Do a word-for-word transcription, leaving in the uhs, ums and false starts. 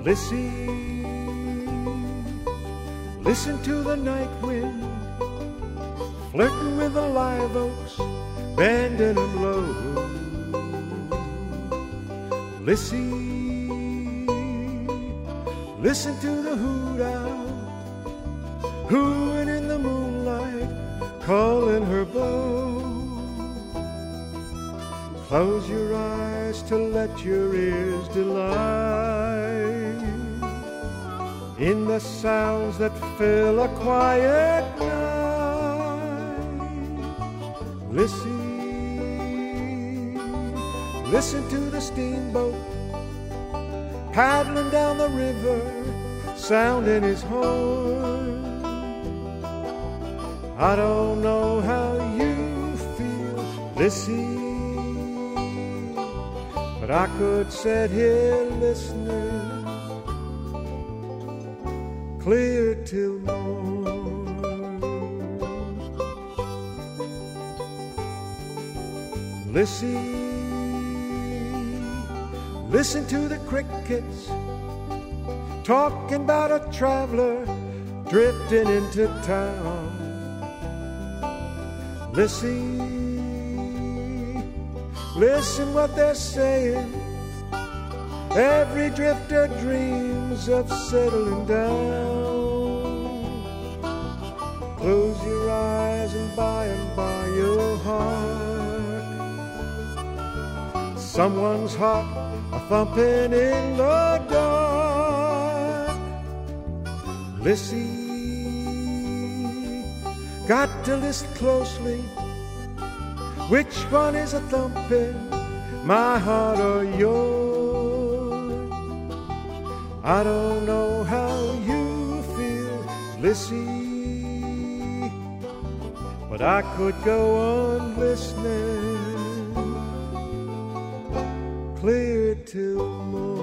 Lissy, listen to the night wind flirting with the live oaks, bending them low. Lissy, listen to the hoot owl hooing in the moonlight, calling her beau. Close your eyes to let your ears delight in the sounds that fill a quiet night. Listen, listen to the steamboat paddling down the river, sounding his horn. I don't know how you feel, Lissy, but I could sit here listening clear till morn. Lissy, listen to the crickets talking about a traveler drifting into town. Listen, listen what they're saying. Every drifter dreams of settling down. Close your eyes and by and by you'll hark someone's heart a thumping in the dark. Listen, got to listen closely. Which one is a thumping, my heart or yours? I don't know how you feel, Lissy, but I could go on listening clear till morning.